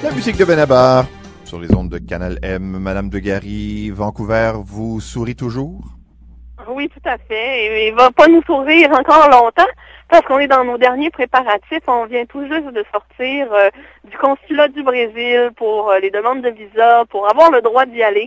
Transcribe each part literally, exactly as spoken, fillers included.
La musique de Benabar sur les ondes de Canal M. Madame de Gary, Vancouver vous sourit toujours? Oui, tout à fait. Et il va pas nous sourire encore longtemps parce qu'on est dans nos derniers préparatifs. On vient tout juste de sortir euh, du consulat du Brésil pour euh, les demandes de visa, pour avoir le droit d'y aller.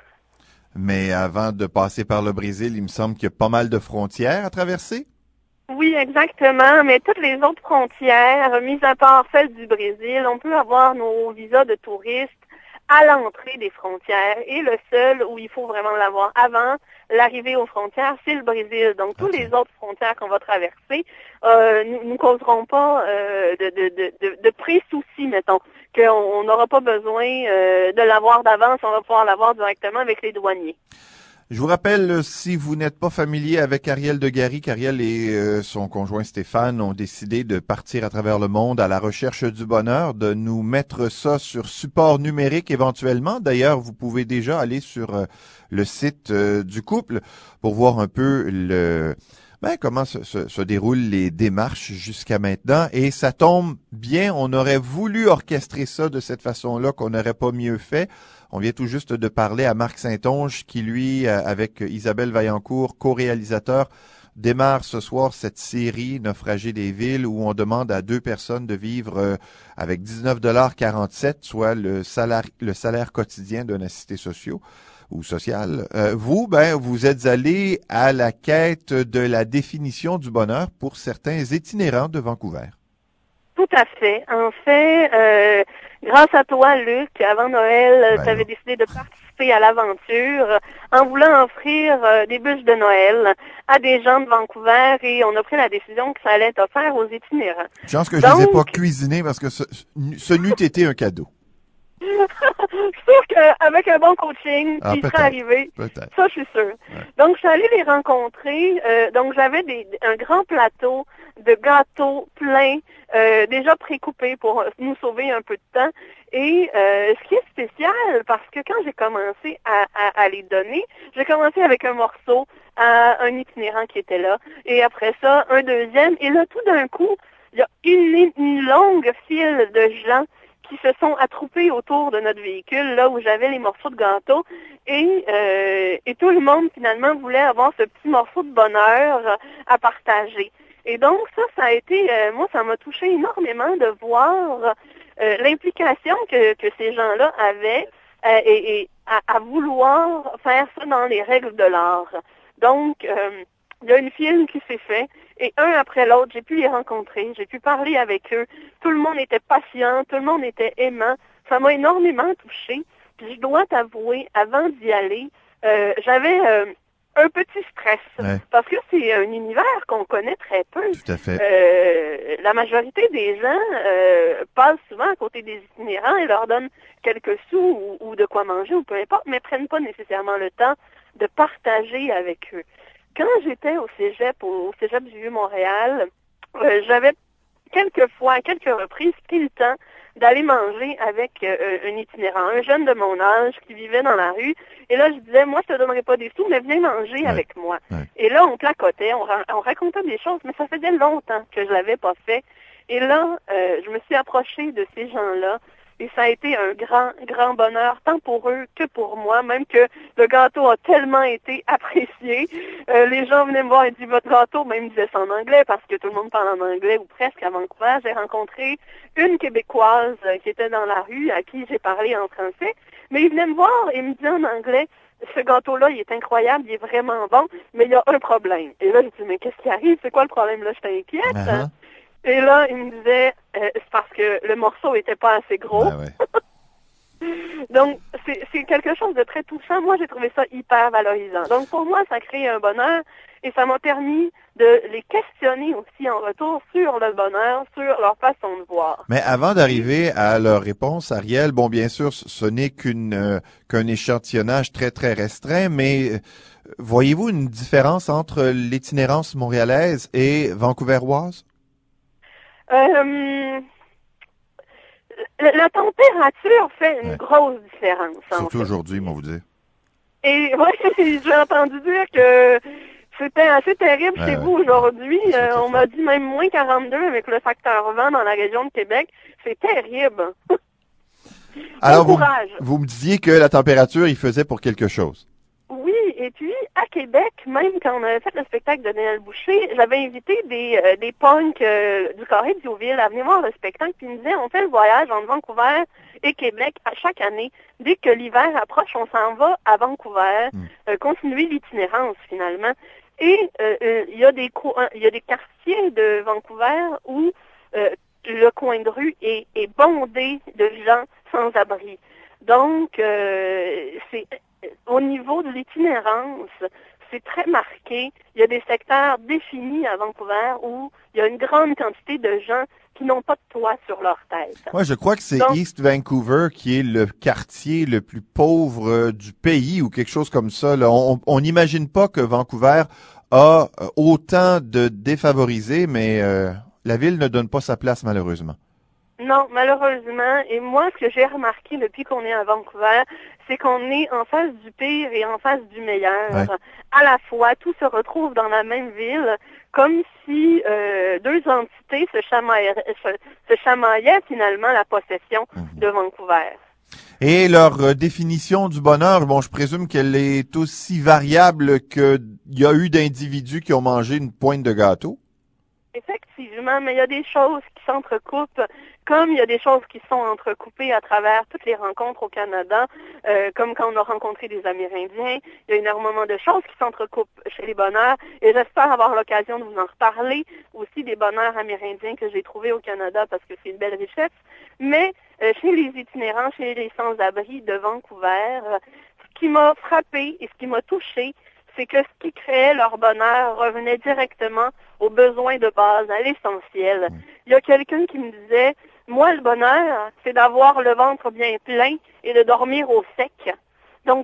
Mais avant de passer par le Brésil, il me semble qu'il y a pas mal de frontières à traverser. Oui, exactement, mais toutes les autres frontières, mis à part celle du Brésil, on peut avoir nos visas de touristes à l'entrée des frontières. Et le seul où il faut vraiment l'avoir avant l'arrivée aux frontières, c'est le Brésil. Donc, toutes okay. les autres frontières qu'on va traverser euh, nous, nous causeront pas euh, de, de, de, de, de pré-soucis, mettons, qu'on n'aura pas besoin euh, de l'avoir d'avance, on va pouvoir l'avoir directement avec les douaniers. Je vous rappelle, si vous n'êtes pas familier avec Ariel de Gary, qu'Ariel et euh, son conjoint Stéphane ont décidé de partir à travers le monde à la recherche du bonheur, de nous mettre ça sur support numérique éventuellement. D'ailleurs, vous pouvez déjà aller sur euh, le site euh, du couple pour voir un peu le ben, comment se, se, se déroulent les démarches jusqu'à maintenant. Et ça tombe bien, on aurait voulu orchestrer ça de cette façon-là, qu'on n'aurait pas mieux fait. On vient tout juste de parler à Marc Saint-Onge qui, lui, avec Isabelle Vaillancourt, co-réalisateur, démarre ce soir cette série Naufragés des villes où on demande à deux personnes de vivre avec dix-neuf dollars quarante-sept, soit le salaire, le salaire quotidien d'un assisté social ou social. Euh, vous, ben, vous êtes allé à la quête de la définition du bonheur pour certains itinérants de Vancouver. Tout à fait. En fait, euh, grâce à toi, Luc, avant Noël, ben tu avais décidé de participer à l'aventure en voulant offrir euh, des bûches de Noël à des gens de Vancouver et on a pris la décision que ça allait être offert aux itinérants. Chance que je ne les ai pas cuisinés parce que ce, ce n'eût été un cadeau. Je suis sûre qu'avec un bon coaching, ah, ils seraient arrivés. Peut-être. Ça, je suis sûre. Ouais. Donc, je suis allée les rencontrer. Euh, donc, j'avais des, un grand plateau de gâteaux pleins, euh, déjà précoupés pour nous sauver un peu de temps. Et euh, ce qui est spécial, parce que quand j'ai commencé à, à, à les donner, j'ai commencé avec un morceau à un itinérant qui était là. Et après ça, un deuxième. Et là, tout d'un coup, il y a une, une longue file de gens qui se sont attroupés autour de notre véhicule, là où j'avais les morceaux de gâteau, et, euh, et tout le monde, finalement, voulait avoir ce petit morceau de bonheur à partager. Et donc, ça, ça a été, euh, moi, ça m'a touché énormément de voir euh, l'implication que, que ces gens-là avaient euh, et, et à, à vouloir faire ça dans les règles de l'art. Donc, euh, il y a une file qui s'est faite, et un après l'autre, j'ai pu les rencontrer, j'ai pu parler avec eux. Tout le monde était patient, tout le monde était aimant. Ça m'a énormément touchée. Puis je dois t'avouer, avant d'y aller, euh, j'avais euh, un petit stress. Ouais. Parce que c'est un univers qu'on connaît très peu. Tout à fait. Euh, la majorité des gens euh, passent souvent à côté des itinérants et leur donnent quelques sous ou, ou de quoi manger ou peu importe, mais prennent pas nécessairement le temps de partager avec eux. Quand j'étais au cégep, au cégep du Vieux-Montréal, euh, j'avais quelques fois, à quelques reprises, pris le temps d'aller manger avec euh, un itinérant, un jeune de mon âge qui vivait dans la rue. Et là, je disais, moi, je te donnerai pas des sous, mais viens manger ouais. avec moi. Ouais. Et là, on placotait, on, ra- on racontait des choses, mais ça faisait longtemps que je l'avais pas fait. Et là, euh, je me suis approchée de ces gens-là. Et ça a été un grand, grand bonheur, tant pour eux que pour moi, même que le gâteau a tellement été apprécié. Euh, les gens venaient me voir et disaient, votre gâteau, même disaient ça en anglais, parce que tout le monde parle en anglais, ou presque à Vancouver. J'ai rencontré une Québécoise euh, qui était dans la rue, à qui j'ai parlé en français, mais ils venaient me voir et me disaient en anglais, ce gâteau-là, il est incroyable, il est vraiment bon, mais il y a un problème. Et là, je dis, mais qu'est-ce qui arrive? C'est quoi le problème? Là, je t'inquiète. Uh-huh. Et là, il me disait, euh, c'est parce que le morceau était pas assez gros. Ben ouais. Donc, c'est, c'est quelque chose de très touchant. Moi, j'ai trouvé ça hyper valorisant. Donc, pour moi, ça crée un bonheur et ça m'a permis de les questionner aussi en retour sur le bonheur, sur leur façon de voir. Mais avant d'arriver à leur réponse, Ariel, bon, bien sûr, ce n'est qu'une euh, qu'un échantillonnage très, très restreint, mais euh, voyez-vous une différence entre l'itinérance montréalaise et vancouveroise? Euh, la, la température fait une ouais. grosse différence. Surtout en fait. aujourd'hui, moi vous dire. Et oui, j'ai entendu dire que c'était assez terrible ouais, chez ouais. vous aujourd'hui. Euh, on m'a dit même moins quarante-deux avec le facteur vent dans la région de Québec. C'est terrible. Alors, bon vous, courage. vous me disiez que la température, il faisait pour quelque chose. Oui, et puis à Québec, même quand on avait fait le spectacle de Daniel Boucher, j'avais invité des, euh, des punks euh, du Carré de Diouville à venir voir le spectacle, puis ils me disaient, on fait le voyage entre Vancouver et Québec à chaque année. Dès que l'hiver approche, on s'en va à Vancouver, Mm. euh, continuer l'itinérance finalement. Et euh, euh, il y a des co- il y a des quartiers de Vancouver où euh, le coin de rue est, est bondé de gens sans abri. Donc, euh, c'est au niveau de l'itinérance, c'est très marqué. Il y a des secteurs définis à Vancouver où il y a une grande quantité de gens qui n'ont pas de toit sur leur tête. Moi, je crois que c'est Donc, East Vancouver qui est le quartier le plus pauvre euh, du pays ou quelque chose comme ça. Là. On on n'imagine pas que Vancouver a euh, autant de défavorisés, mais euh, la ville ne donne pas sa place malheureusement. non, malheureusement, et moi, ce que j'ai remarqué depuis qu'on est à Vancouver, c'est qu'on est en face du pire et en face du meilleur. Ouais. À la fois, tout se retrouve dans la même ville, comme si euh, deux entités se chamaillaient, se, se chamaillaient finalement la possession Mhm. de Vancouver. Et leur euh, définition du bonheur, bon, je présume qu'elle est aussi variable qu'il y a eu d'individus qui ont mangé une pointe de gâteau. Effectivement, mais il y a des choses qui s'entrecoupent, comme il y a des choses qui sont entrecoupées à travers toutes les rencontres au Canada, euh, comme quand on a rencontré des Amérindiens. Il y a énormément de choses qui s'entrecoupent chez les bonheurs, et j'espère avoir l'occasion de vous en reparler aussi des bonheurs amérindiens que j'ai trouvés au Canada, parce que c'est une belle richesse. Mais euh, chez les itinérants, chez les sans-abri de Vancouver, euh, ce qui m'a frappé et ce qui m'a touché, c'est que ce qui créait leur bonheur revenait directement aux besoins de base, à l'essentiel. Il y a quelqu'un qui me disait, moi, le bonheur, c'est d'avoir le ventre bien plein et de dormir au sec. Donc,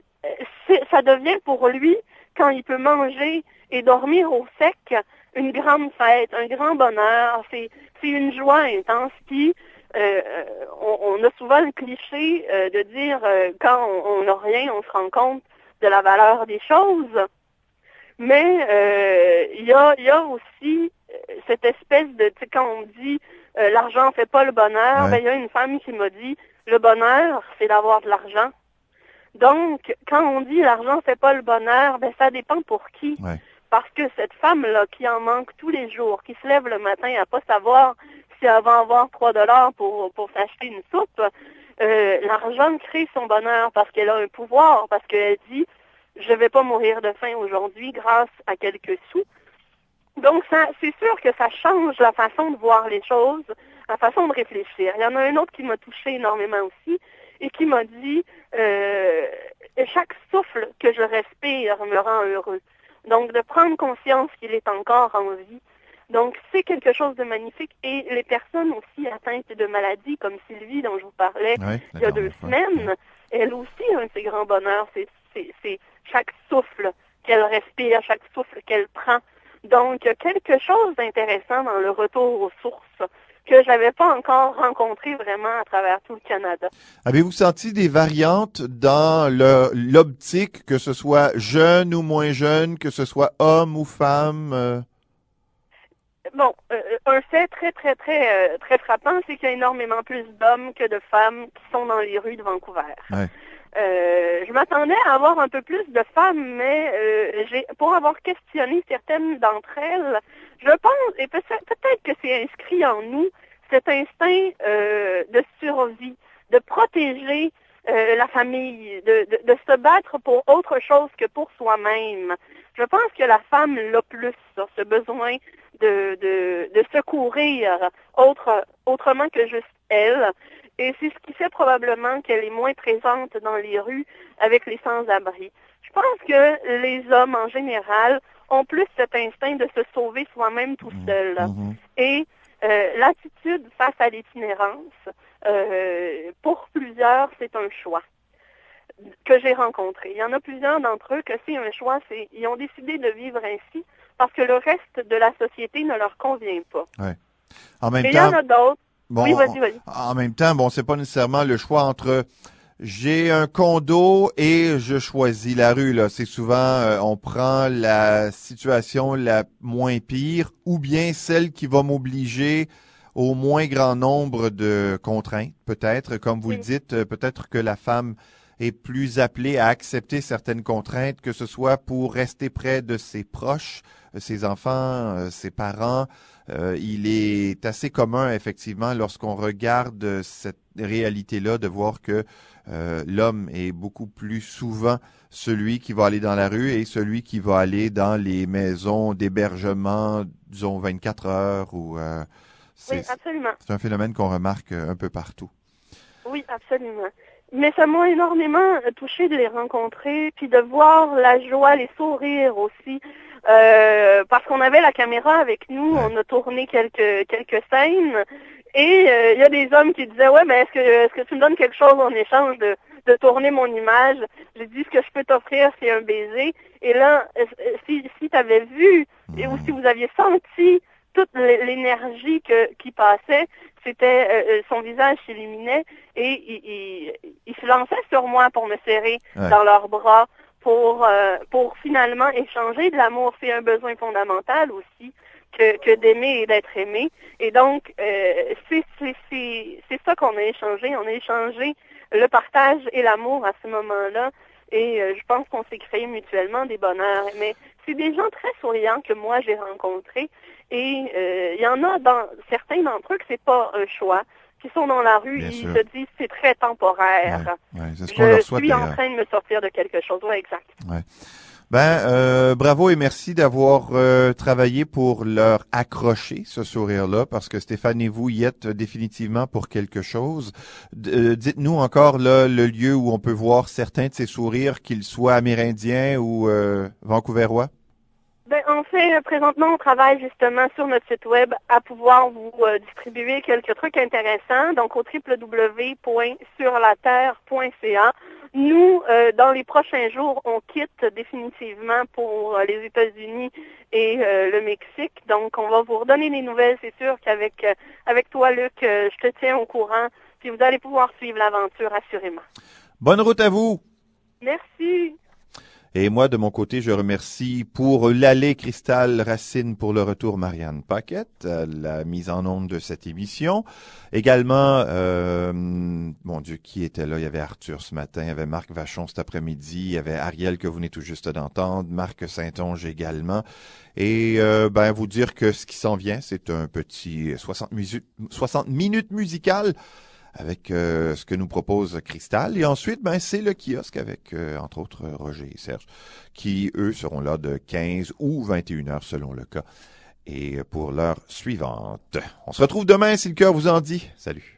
c'est, ça devient pour lui, quand il peut manger et dormir au sec, une grande fête, un grand bonheur. C'est, c'est une joie intense qui, euh, on, on a souvent le cliché euh, de dire, euh, quand on n'a rien, on se rend compte de la valeur des choses. Mais euh, il y a, il y a aussi cette espèce de, tu sais, quand on dit euh, l'argent fait pas le bonheur, Ouais. ben il y a une femme qui m'a dit le bonheur, c'est d'avoir de l'argent. Donc, quand on dit l'argent fait pas le bonheur, ben ça dépend pour qui. Ouais. Parce que cette femme-là qui en manque tous les jours, qui se lève le matin à pas savoir si elle va avoir trois dollars pour pour s'acheter une soupe, euh, l'argent crée son bonheur parce qu'elle a un pouvoir, parce qu'elle dit je vais pas mourir de faim aujourd'hui grâce à quelques sous. Donc, ça, c'est sûr que ça change la façon de voir les choses, la façon de réfléchir. Il y en a un autre qui m'a touché énormément aussi et qui m'a dit euh, chaque souffle que je respire me rend heureux. Donc, de prendre conscience qu'il est encore en vie. Donc, c'est quelque chose de magnifique. Et les personnes aussi atteintes de maladies, comme Sylvie, dont je vous parlais Ouais, il y a deux d'accord. semaines, elle aussi, un de ses grands bonheurs, c'est, c'est, c'est chaque souffle qu'elle respire, chaque souffle qu'elle prend. Donc, il y a quelque chose d'intéressant dans le retour aux sources que j'avais pas encore rencontré vraiment à travers tout le Canada. Avez-vous senti des variantes dans le, l'optique, que ce soit jeune ou moins jeune, que ce soit homme ou femme? euh? Bon, euh, un fait très, très, très, euh, très frappant, c'est qu'il y a énormément plus d'hommes que de femmes qui sont dans les rues de Vancouver. Ouais. Euh, je m'attendais à avoir un peu plus de femmes, mais euh, j'ai, pour avoir questionné certaines d'entre elles, je pense, et peut-être, peut-être que c'est inscrit en nous, cet instinct euh, de survie, de protéger euh, la famille, de, de, de se battre pour autre chose que pour soi-même. Je pense que la femme l'a plus, ça, ce besoin de, de, de secourir autre, autrement que juste elle. Et c'est ce qui fait probablement qu'elle est moins présente dans les rues avec les sans-abri. Je pense que les hommes, en général, ont plus cet instinct de se sauver soi-même tout seul. Mhm. Et euh, l'attitude face à l'itinérance, euh, pour plusieurs, c'est un choix que j'ai rencontré. Il y en a plusieurs d'entre eux que c'est un choix, c'est ils ont décidé de vivre ainsi parce que le reste de la société ne leur convient pas. Ouais. En même Et il y en temps, a d'autres. bon, Oui, vas-y, vas-y. en même temps, bon, c'est pas nécessairement le choix entre j'ai un condo et je choisis la rue, là. C'est souvent, euh, on prend la situation la moins pire ou bien celle qui va m'obliger au moins grand nombre de contraintes, peut-être, comme vous oui. le dites, peut-être que la femme est plus appelée à accepter certaines contraintes, que ce soit pour rester près de ses proches, ses enfants, ses parents. Euh, il est assez commun, effectivement, lorsqu'on regarde cette réalité-là, de voir que euh, l'homme est beaucoup plus souvent celui qui va aller dans la rue et celui qui va aller dans les maisons d'hébergement, disons, vingt-quatre heures. Ou, euh, c'est, oui, absolument. C'est un phénomène qu'on remarque un peu partout. Oui, absolument. Mais ça m'a énormément touchée de les rencontrer, puis de voir la joie, les sourires aussi. Euh, parce qu'on avait la caméra avec nous, ouais. On a tourné quelques quelques scènes, et il euh, y a des hommes qui disaient « Ouais, mais est-ce que est-ce que tu me donnes quelque chose en échange de, de tourner mon image? » J'ai dit « Ce que je peux t'offrir, c'est un baiser. » Et là, si, si tu avais vu, mmh. et ou si vous aviez senti toute l'énergie que, qui passait, c'était euh, son visage s'illuminait et il, il, il se lançait sur moi pour me serrer ouais. dans leurs bras, pour euh, pour finalement échanger de l'amour. C'est un besoin fondamental aussi que, que d'aimer et d'être aimé. Et donc, euh, c'est, c'est, c'est, c'est ça qu'on a échangé. On a échangé le partage et l'amour à ce moment-là. Et euh, je pense qu'on s'est créé mutuellement des bonheurs. Mais c'est des gens très souriants que moi j'ai rencontrés. Et il euh, y en a dans certains d'entre eux que c'est pas un choix, qui sont dans la rue, Bien ils sûr. se disent c'est très temporaire. Ouais, ouais, c'est ce je qu'on leur souhaite, suis en d'ailleurs. train de me sortir de quelque chose. Oui, exact. Ouais. Ben, euh, bravo et merci d'avoir euh, travaillé pour leur accrocher ce sourire-là, parce que Stéphane et vous y êtes définitivement pour quelque chose. D- euh, dites-nous encore là le lieu où on peut voir certains de ces sourires, qu'ils soient amérindiens ou euh, vancouverois. Ben, en fait, présentement, on travaille justement sur notre site web à pouvoir vous euh, distribuer quelques trucs intéressants, donc au w w w point sur la terre point c a. Nous, euh, dans les prochains jours, on quitte définitivement pour euh, les États-Unis et euh, le Mexique. Donc, on va vous redonner des nouvelles. C'est sûr qu'avec euh, avec toi, Luc, euh, je te tiens au courant. Puis vous allez pouvoir suivre l'aventure, assurément. Bonne route à vous! Merci! Et moi, de mon côté, je remercie pour l'aller Cristal Racine, pour le retour Marianne Paquette, euh, la mise en onde de cette émission. Également, euh, mon Dieu, qui était là? Il y avait Arthur ce matin, il y avait Marc Vachon cet après-midi, il y avait Ariel que vous venez tout juste d'entendre, Marc Saint-Onge également. Et euh, ben vous dire que ce qui s'en vient, c'est un petit soixante, musu- soixante minutes musicales avec euh, ce que nous propose Cristal. Et ensuite, ben c'est le kiosque avec, euh, entre autres, Roger et Serge, qui, eux, seront là de quinze ou vingt et une heures selon le cas. Et pour l'heure suivante. On se retrouve demain si le cœur vous en dit. Salut.